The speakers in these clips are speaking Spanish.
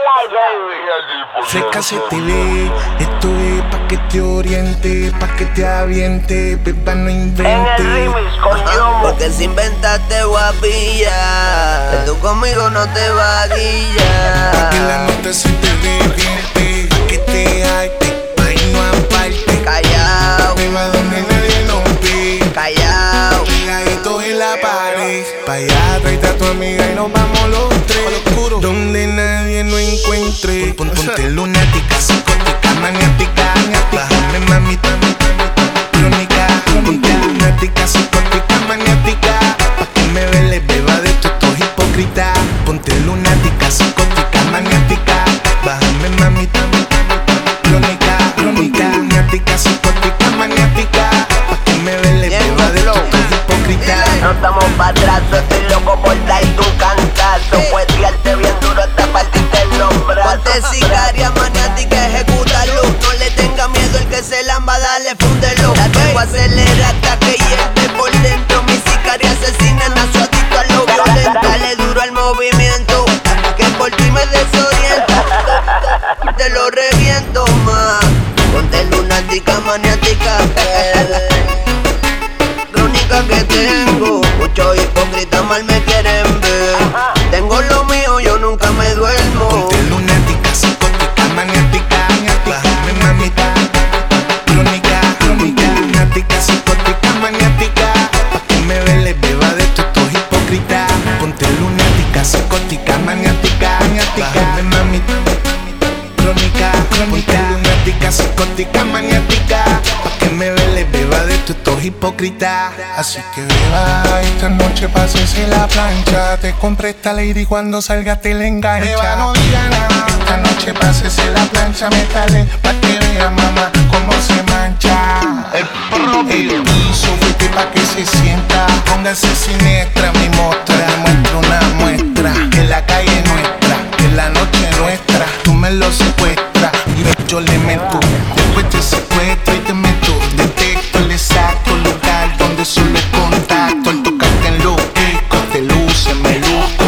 Fresca se te ve, esto es pa' que te oriente, pa' que te aviente, pepa no invente. Porque si inventaste guapilla, que tú conmigo no te va a guillar. Pa' que la nota se te reviente, pa' que te arte, pa' irnos aparte. Callao, Beba donde nadie nos ve, callao. pegaditos en la pared. Pa' allá tráete a tu amiga y nos vamos los tres. Donde nadie nos encuentre. Ponte lunática, psicótica, maniática, bájame mamita, crónica. Ponte lunática, psicótica, maniática, pa' que me vele, beba de estos hipócritas. Ponte lunática, psicótica, maniática, bájame mamita, crónica. Lunática, psicótica, maniática, pa' que me vele, beba de estos hipócritas. No estamos pa' atrás, estoy loco por darte un cantazo. Puestriarte bien duro hasta partirte los brazos. Ponte sicaria, maniática, ejecútalo. No le tenga miedo el que se lamba, dale, fúndelo. La tengo acelera hasta que hierve por dentro. Mi sicaria asesina nació adicto a lo violento. Dale duro al movimiento, que por ti me desoriento. Te lo reviento más. Ponte lunática, maniática, crónica que tengo. Muchos hipócritas mal me quieren ver. Tengo lo mío, yo nunca me duermo. Ponte lunática, psicótica, maniática, bájame mamita, crónica. Lunática, psicótica, maniática, pa' que me vele, beba de estos hipócritas. Ponte lunática, psicótica, maniática, bájame mamita, crónica. Ponte lunática, psicótica, maniática, pa' que me vele, beba de estos hipócritas. Así que beba, esta noche pásese la plancha. Te compré esta lady, cuando salga te la engancha. Beba, no diga nada, esta noche pásese la plancha. Métale pa' que vea mamá cómo se mancha. El piso fuiste pa' que se sienta. Póngase siniestra, mi mostra. Demuestra una muestra, que la calle es nuestra, que la noche es nuestra. Tú me lo secuestras y yo le meto. Después te secuestro y te meto. Detecto el exacto lugar donde solo es contacto. Al tocarte en lo que te luce, me luzco.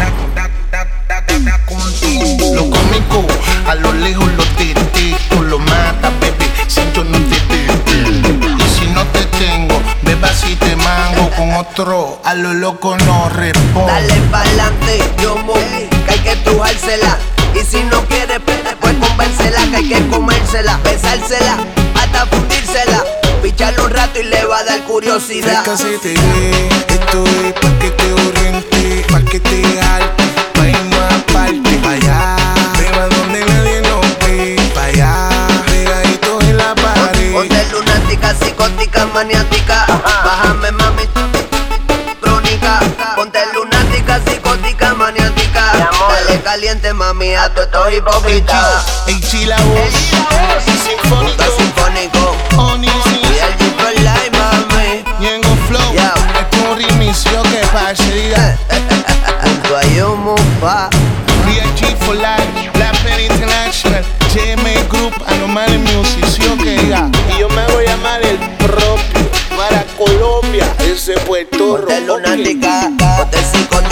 Lo cómico, a lo lejos lo detecto. Lo mata, baby, si yo no te tengo. Y si no te tengo, beba si te mango. Con otro, a lo loco no respondo. Dale pa'lante, yo voy, que hay que trujársela. Y si no quieres, pues convérsela, que hay que comérsela, besársela, hasta fundírsela. Picharle un rato y le va a dar curiosidad. Fresca se te ve, esto es pa' que te oriente, pa' que te arte, pa' irnos aparte. Pa' allá, beba donde nadie nos ve, pa' allá, pegaditos en la pared. Ponte lunática, psicótica, maniática, bájame mami, crónica. Ponte lunática, psicótica, maniática, dale caliente mami a tu estos hipócritas. Ey, chila voz, Punto sinfónico, y el G for Life, mami. Ñengo Flow, Yeah. esto es un reinicio que parcería. Junto a Yomo, pa. Real G for Life, Black Pen International, JM Group, Anomaly Music, sí o que diga. Y yo me voy a llamar el propio para Colombia, ese Puerto Ponte Rico. lunática, ponte psicótica.